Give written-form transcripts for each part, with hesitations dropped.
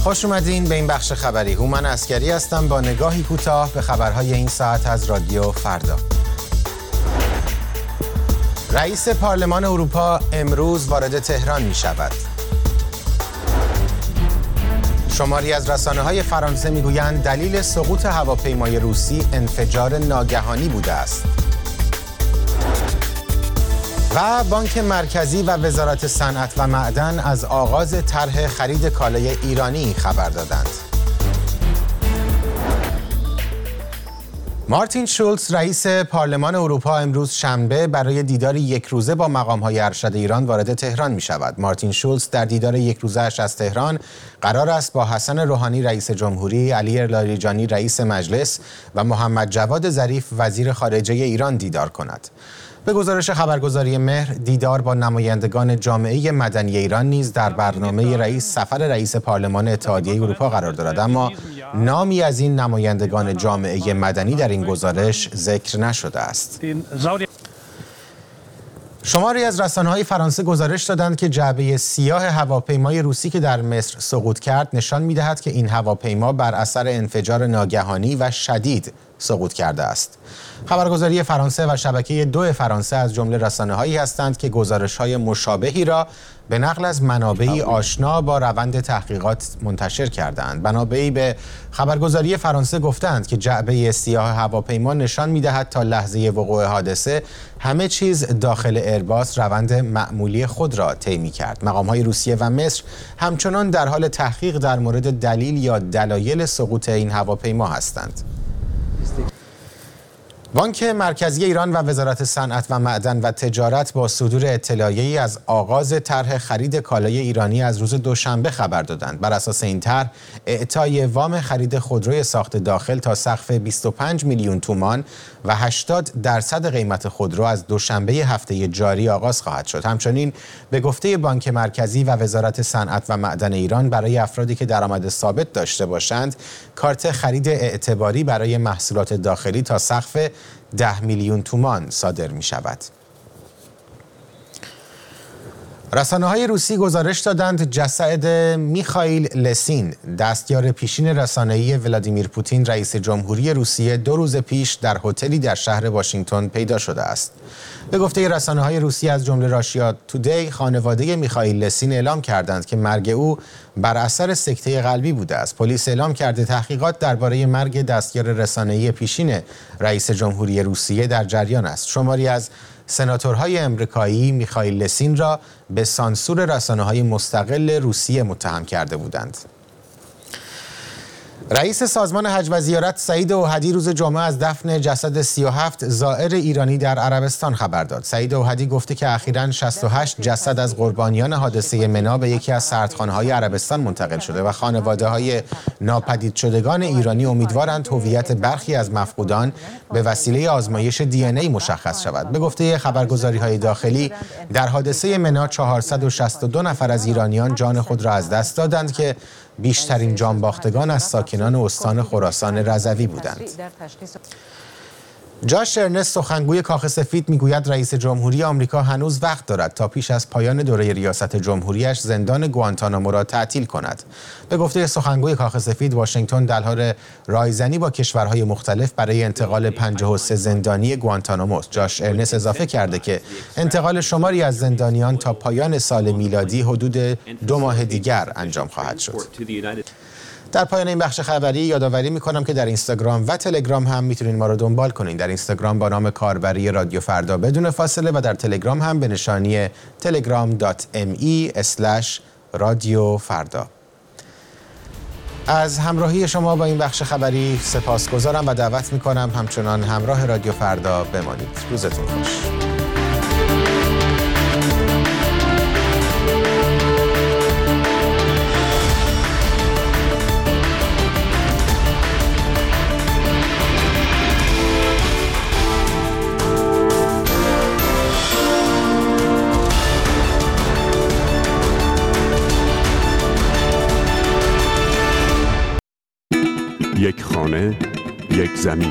خوش اومدین به این بخش خبری. هومن عسکری هستم با نگاهی کوتاه به خبرهای این ساعت از رادیو فردا. رئیس پارلمان اروپا امروز وارد تهران می شود. شماری از رسانه‌های فرانسه میگویند دلیل سقوط هواپیمای روسی انفجار ناگهانی بوده است. و بانک مرکزی و وزارت صنعت و معدن از آغاز طرح خرید کالای ایرانی خبر دادند. مارتین شولز رئیس پارلمان اروپا امروز شنبه برای دیداری یک روزه با مقام‌های ارشد ایران وارد تهران می شود. مارتین شولز در دیدار یک روزه‌اش از تهران قرار است با حسن روحانی رئیس جمهوری، علی لاریجانی رئیس مجلس و محمد جواد ظریف وزیر خارجه ایران دیدار کند. به گزارش خبرگزاری مهر، دیدار با نمایندگان جامعه مدنی ایران نیز در برنامه سفر رئیس پارلمان اتحادیه اروپا قرار دارد، اما نامی از این نمایندگان جامعه مدنی در این گزارش ذکر نشده است. شماری از رسانه‌های فرانسه گزارش دادند که جعبه سیاه هواپیمای روسی که در مصر سقوط کرد نشان می‌دهد که این هواپیما بر اثر انفجار ناگهانی و شدید سقوط کرده است. خبرگزاری فرانسه و شبکه 2 فرانسه از جمله رسانه‌هایی هستند که گزارش‌های مشابهی را به نقل از منابعی آشنا با روند تحقیقات منتشر کردند. منابعی به خبرگزاری فرانسه گفتند که جعبه سیاه هواپیما نشان می‌دهد تا لحظه وقوع حادثه همه چیز داخل ایرباس روند معمولی خود را طی می‌کرد. مقام‌های روسیه و مصر همچنان در حال تحقیق در مورد دلیل یا دلایل سقوط این هواپیما هستند. بانک مرکزی ایران و وزارت صنعت و معدن و تجارت با صدور اطلاعیه‌ای از آغاز طرح خرید کالای ایرانی از روز دوشنبه خبر دادند. بر اساس این طرح، اعطای وام خرید خودروی ساخت داخل تا سقف 25 میلیون تومان و 80% قیمت خودرو از دوشنبه هفته جاری آغاز خواهد شد. همچنین به گفته بانک مرکزی و وزارت صنعت و معدن ایران برای افرادی که درآمد ثابت داشته باشند، کارت خرید اعتباری برای محصولات داخلی تا سقف 10 میلیون تومان صادر می شود. رسانه‌های روسی گزارش دادند جسد میخائیل لسین، دستیار پیشین رسانه‌ای ولادیمیر پوتین رئیس جمهوری روسیه 2 روز پیش در هتلی در شهر واشنگتن پیدا شده است. به گفته رسانه‌های روسی از جمله راشیا تودی، خانواده میخائیل لسین اعلام کردند که مرگ او بر اثر سکته قلبی بوده است. پلیس اعلام کرده تحقیقات درباره مرگ دستیار رسانه‌ای پیشین رئیس جمهوری روسیه در جریان است. شماری از سناتورهای امریکایی میخائیل لسین را به سانسور رسانه‌های مستقل روسیه متهم کرده بودند. رئیس سازمان حج و زیارت سعید اوحدی روز جمعه از دفن جسد 37 زائر ایرانی در عربستان خبر داد. سعید اوحدی گفته که اخیراً 68 جسد از قربانیان حادثه منا به یکی از سردخانه‌های عربستان منتقل شده و خانواده‌های ناپدید شدگان ایرانی امیدوارند هویت برخی از مفقودان به وسیله آزمایش دی&ای مشخص شود. به گفته خبرگزاری‌های داخلی، در حادثه منا 462 نفر از ایرانیان جان خود را از دست دادند که بیشترین جانباختگان از ساکنان استان خراسان رضوی بودند. جاش ارنست، سخنگوی کاخ سفید، میگوید رئیس جمهوری آمریکا هنوز وقت دارد تا پیش از پایان دوره ریاست جمهوریش زندان گوانتانامو را تعطیل کند. به گفته سخنگوی کاخ سفید، واشنگتن در حال رایزنی با کشورهای مختلف برای انتقال 53 زندانی گوانتانامو است. جاش ارنست اضافه کرده که انتقال شماری از زندانیان تا پایان سال میلادی حدود 2 ماه دیگر انجام خواهد شد. در پایان این بخش خبری یادآوری می‌کنم که در اینستاگرام و تلگرام هم میتونید ما رو دنبال کنید. در اینستاگرام با نام کاربری رادیو فردا بدون فاصله و در تلگرام هم به نشانی telegram.me/رادیو فردا. از همراهی شما با این بخش خبری سپاسگزارم و دعوت می‌کنم همچنان همراه رادیو فردا بمانید. روزتون خوش. یک خانه، یک زمین.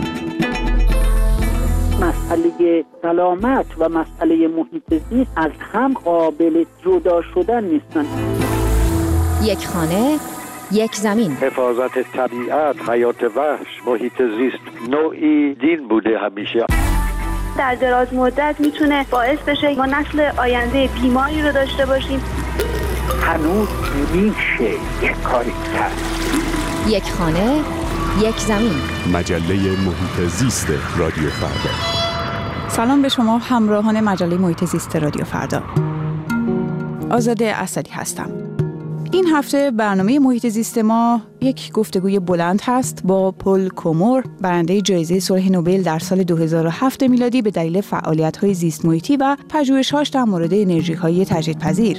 مسئله سلامت و مسئله محیط زیست از هم قابل جدا شدن نیستن. یک خانه، یک زمین. حفاظت طبیعت، حیات وحش، محیط زیست نوعی دین بوده همیشه. در دراز مدت میتونه باعث بشه ما نسل آینده بیماری رو داشته باشیم. هنوز میشه یک کاری کرد. یک خانه، یک زمین. مجله محیط زیست رادیو فردا. سلام به شما همراهان مجله محیط زیست رادیو فردا. آزاده اسدی هستم. این هفته برنامه محیط زیست ما یک گفتگوی بلند هست با پل کومور، برنده جایزه صلح نوبل در سال 2007 میلادی به دلیل فعالیت‌های زیست محیطی و پژوهش‌هاش در مورد انرژی‌های تجدیدپذیر.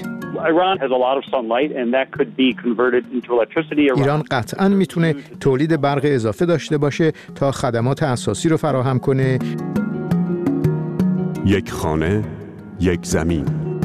ایران قطعاً میتونه تولید برق اضافه داشته باشه تا خدمات اساسی رو فراهم کنه. یک خانه، یک زمین.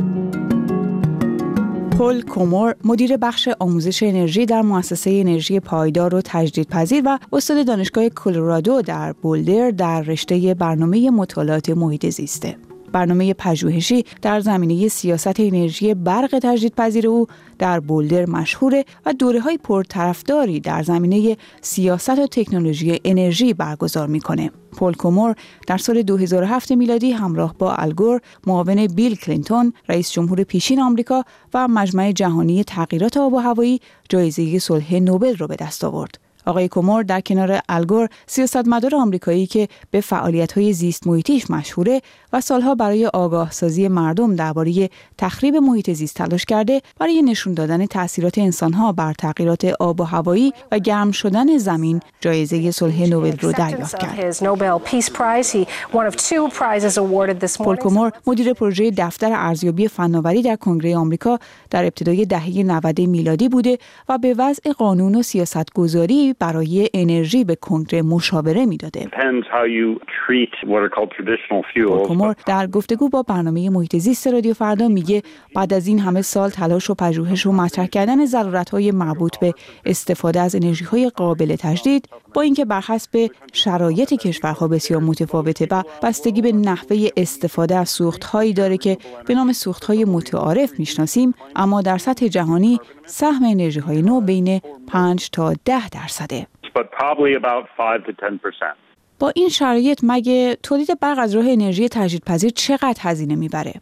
پل کومور، مدیر بخش آموزش انرژی در مؤسسه انرژی پایدار و تجدیدپذیر و استاد دانشگاه کلرادو در بولدر در رشته برنامه مطالعات محیط زیسته. برنامه پژوهشی در زمینه سیاست انرژی برق تجدیدپذیر او در بولدر مشهوره و دوره‌های پرطرفداری در زمینه سیاست و تکنولوژی انرژی برگزار می‌کنه. پل کومور در سال 2007 میلادی همراه با الگور، معاون بیل کلینتون، رئیس جمهور پیشین آمریکا و مجمع جهانی تغییرات آب و هوایی جایزه صلح نوبل را به دست آورد. آقای کومور در کنار الگور، سیاستمدار آمریکایی که به فعالیت‌های زیست محیطیش مشهوره و سالها برای آگاهسازی مردم درباره تخریب محیط زیست تلاش کرده، برای نشون دادن تأثیرات انسان‌ها بر تغییرات آب و هوایی و گرم شدن زمین جایزه صلح نوبل رو دریافت کرد. پل کومور مدیر پروژه دفتر ارزیابی فناوری در کنگره آمریکا در ابتدای دهه 90 میلادی بوده و به وضع قانون و سیاست‌گذاری برای انرژی به کنگره مشاوره میداده. پل کومور در گفتگو با برنامه محیط زیست رادیو فردا میگه بعد از این همه سال تلاش و پژوهش و مطرح کردن ضرورت‌های مربوط به استفاده از انرژی‌های قابل تجدید، با اینکه بر حسب شرایط کشورها بسیار متفاوته و بستگی به نحوه استفاده از سوخت‌هایی داره که به نام سوخت‌های متعارف میشناسیم، اما در سطح جهانی سهم انرژی‌های نو بین 5 تا 10%. با این شرایط مگه تولید برق از راه انرژی تجدیدپذیر چقدر هزینه میبره؟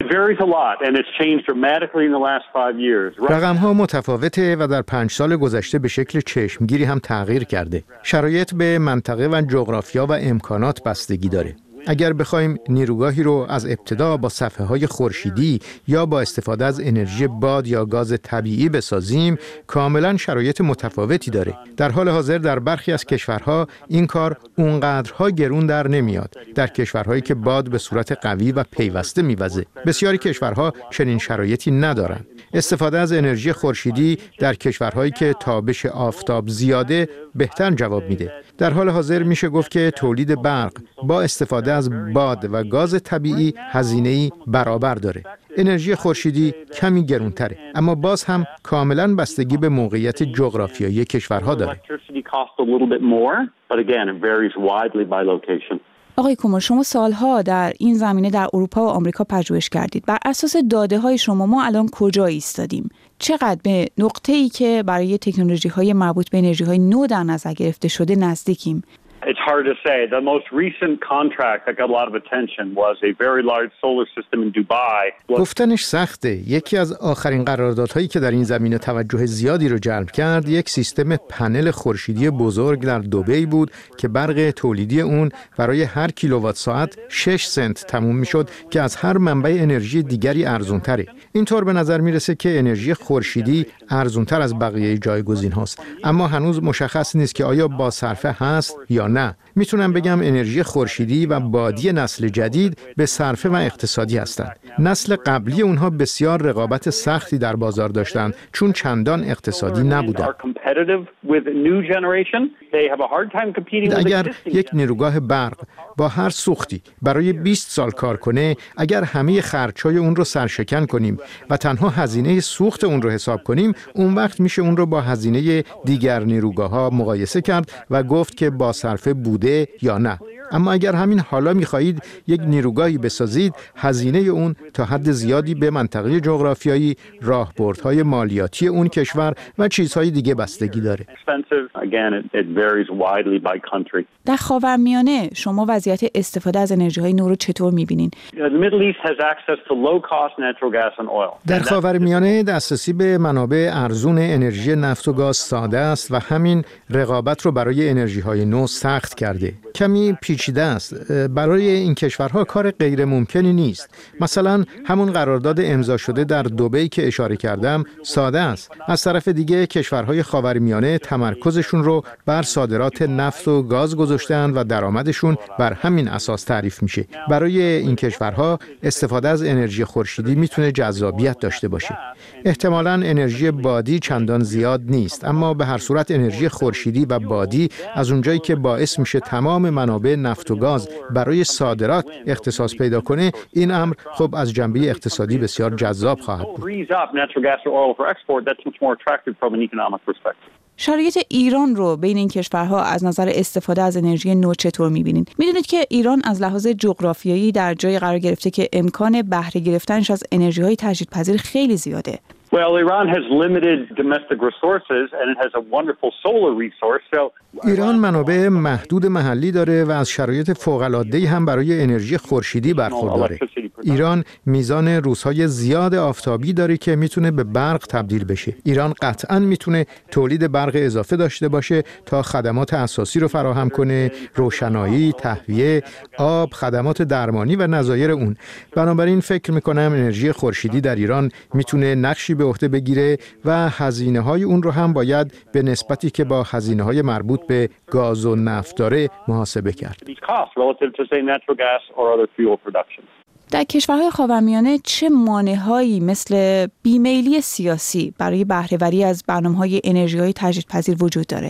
رقم‌ها متفاوته و در 5 سال گذشته به شکل چشمگیری هم تغییر کرده. شرایط به منطقه و جغرافیا و امکانات بستگی داره. اگر بخوایم نیروگاهی رو از ابتدا با صفحه‌های خورشیدی یا با استفاده از انرژی باد یا گاز طبیعی بسازیم، کاملاً شرایط متفاوتی داره. در حال حاضر در برخی از کشورها این کار اونقدرها گرون در نمیاد. در کشورهایی که باد به صورت قوی و پیوسته میوزه. بسیاری کشورها چنین شرایطی ندارن. استفاده از انرژی خورشیدی در کشورهایی که تابش آفتاب زیاده بهتر جواب میده. در حال حاضر میشه گفت که تولید برق با استفاده از باد و گاز طبیعی هزینه‌ای برابر داره. انرژی خورشیدی کمی گرانتره، اما باز هم کاملاً بستگی به موقعیت جغرافیایی کشورها داره. آقای کومور، شما سالها در این زمینه در اروپا و آمریکا پژوهش کردید. بر اساس داده‌های شما ما الان کجا ایستادیم؟ چقدر به نقطه‌ای که برای تکنولوژی‌های مربوط به انرژی‌های نو در نظر گرفته شده نزدیکیم؟ It's hard to say. The most recent contract that got a lot of attention was a very large solar system in Dubai. گفتنش سخته. یکی از آخرین قراردادهایی که در این زمینه توجه زیادی رو جلب کرد، یک سیستم پنل خورشیدی بزرگ در دبی بود که برق تولیدی اون برای هر کیلووات ساعت 6 سنت تموم میشد که از هر منبع انرژی دیگری ارزان‌تره. اینطور به نظر میرسه که انرژی خورشیدی ارزان‌تر از بقیه جایگزین هاست، اما هنوز مشخص نیست که آیا با صرفه هست یا نه. میتونم بگم انرژی خورشیدی و بادی نسل جدید به صرفه و اقتصادی هستند. نسل قبلی اونها بسیار رقابت سختی در بازار داشتند چون چندان اقتصادی نبودند. اگر یک نیروگاه برق با هر سوختی برای 20 سال کار کنه، اگر همه خرچ‌های اون رو سرشکن کنیم و تنها هزینه سوخت اون رو حساب کنیم، اون وقت میشه اون رو با هزینه دیگر نیروگاه‌ها مقایسه کرد و گفت که با صرفه بوده یا نه. اما اگر همین حالا می‌خواهید یک نیروگاهی بسازید، هزینه اون تا حد زیادی به منطقه جغرافیایی، راهبردهای مالیاتی اون کشور و چیزهای دیگه بستگی داره. در خاورمیانه شما وضعیت استفاده از انرژی‌های نو رو چطور می‌بینین؟ در خاورمیانه دسترسی به منابع ارزون انرژی نفت و گاز ساده است و همین رقابت رو برای انرژی‌های نو سخت کرده. کمی پیچیده است. برای این کشورها کار غیر ممکنی نیست. مثلا همون قرارداد امضا شده در دبی که اشاره کردم ساده است. از طرف دیگه کشورهای خاورمیانه تمرکزشون رو بر صادرات نفت و گاز گذاشتن و درآمدشون بر همین اساس تعریف میشه. برای این کشورها استفاده از انرژی خورشیدی میتونه جذابیت داشته باشه. احتمالاً انرژی بادی چندان زیاد نیست، اما به هر صورت انرژی خورشیدی و بادی از اونجایی که باعث میشه تمام منابع نفت و گاز برای صادرات اختصاص پیدا کنه، این امر خب از جنبه اقتصادی بسیار جذاب خواهد بود. شرایط ایران رو بین این کشورها از نظر استفاده از انرژی نو چطور می‌بینید؟ می‌دونید که ایران از لحاظ جغرافیایی در جای قرار گرفته که امکان بهره گرفتنش از انرژی‌های تجدیدپذیر خیلی زیاده. ایران منابع محدود محلی داره و از شرایط فوق‌العاده‌ای هم برای انرژی خورشیدی برخورداره. ایران میزان روزهای زیاد آفتابی داره که میتونه به برق تبدیل بشه. ایران قطعاً میتونه تولید برق اضافه داشته باشه تا خدمات اساسی رو فراهم کنه، روشنایی، تهویه، آب، خدمات درمانی و نظایر اون. بنابراین فکر میکنم انرژی خورشیدی در ایران میتونه نقشی به عهده بگیره و هزینه‌های اون رو هم باید به نسبتی که با هزینه‌های مربوط به گاز و نفت داره محاسبه کرد. در کشورهای خاورمیانه چه مانع‌هایی مثل بیمیلی سیاسی برای بهره‌وری از برنامه‌های انرژی‌های تجدیدپذیر وجود داره؟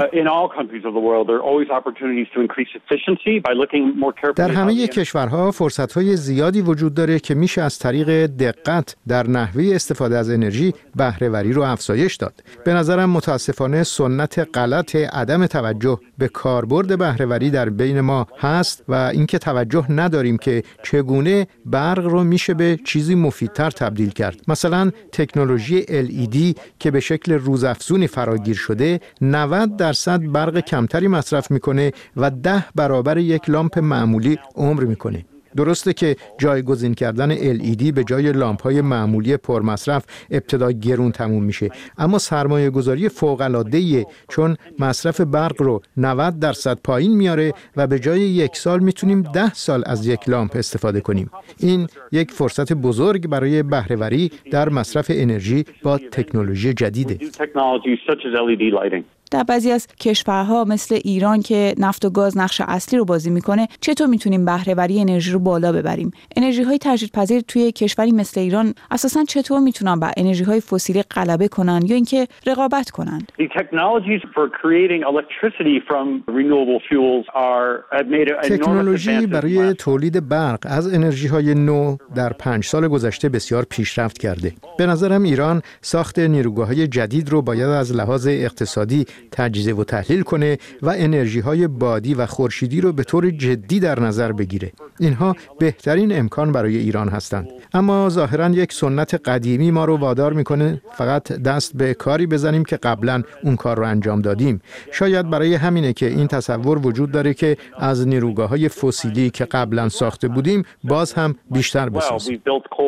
در همه کشورها فرصت‌های زیادی وجود داره که میشه از طریق دقت در نحوه استفاده از انرژی بهره‌وری رو افزایش داد. به نظرم متاسفانه سنت غلط عدم توجه به کاربرد بهره‌وری در بین ما هست و اینکه توجه نداریم که چگونه برق رو میشه به چیزی مفیدتر تبدیل کرد. مثلا تکنولوژی LED که به شکل روزافزونی فراگیر شده 90% برق کمتری مصرف میکنه و 10 برابر یک لامپ معمولی عمر میکنه. درسته که جایگزین کردن LED به جای لامپ‌های معمولی پرمصرف ابتدا گرون تموم میشه، اما سرمایه گذاری فوق‌العاده‌ایه چون مصرف برق رو 90% پایین میاره و به جای 1 سال میتونیم 10 سال از یک لامپ استفاده کنیم. این یک فرصت بزرگ برای بهره‌وری در مصرف انرژی با تکنولوژی جدیده. در بعضی از کشورها مثل ایران که نفت و گاز نقش اصلی رو بازی میکنه، چطور میتونیم بهره‌وری انرژی رو بالا ببریم؟ انرژی‌های تجدیدپذیر توی کشوری مثل ایران اساساً چطور میتونن بر انرژی‌های فسیلی غلبه کنن یا اینکه رقابت کنن؟ تکنولوژی برای تولید برق از انرژی‌های نو در 5 سال گذشته بسیار پیشرفت کرده. به نظرم ایران ساخت نیروگاه‌های جدید رو باید از لحاظ اقتصادی تجزیه و تحلیل کنه و انرژی‌های بادی و خورشیدی رو به طور جدی در نظر بگیره. اینها بهترین امکان برای ایران هستند. اما ظاهراً یک سنت قدیمی ما رو وادار میکنه فقط دست به کاری بزنیم که قبلاً اون کار رو انجام دادیم. شاید برای همینه که این تصور وجود داره که از نیروگاه‌های فسیلی که قبلاً ساخته بودیم باز هم بیشتر بسازیم.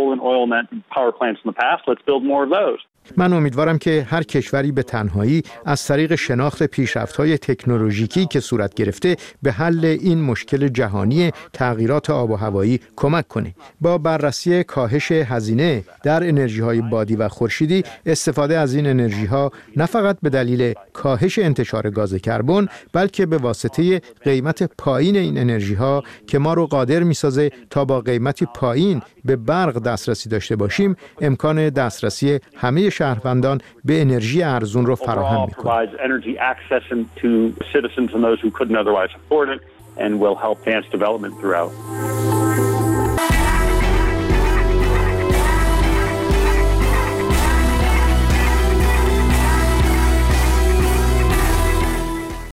من امیدوارم که هر کشوری به تنهایی از طریق شناخت پیشرفت‌های تکنولوژیکی که صورت گرفته به حل این مشکل جهانی تغییرات آب و هوایی کمک کنه. با بررسی کاهش هزینه در انرژی‌های بادی و خورشیدی، استفاده از این انرژی‌ها نه فقط به دلیل کاهش انتشار گاز کربن، بلکه به واسطه قیمت پایین این انرژی‌ها که ما رو قادر می‌سازه تا با قیمتی پایین به برق دسترسی داشته باشیم، امکان دسترسی همه شهروندان به انرژی ارزون رو فراهم می‌کنه. and will help advance development throughout.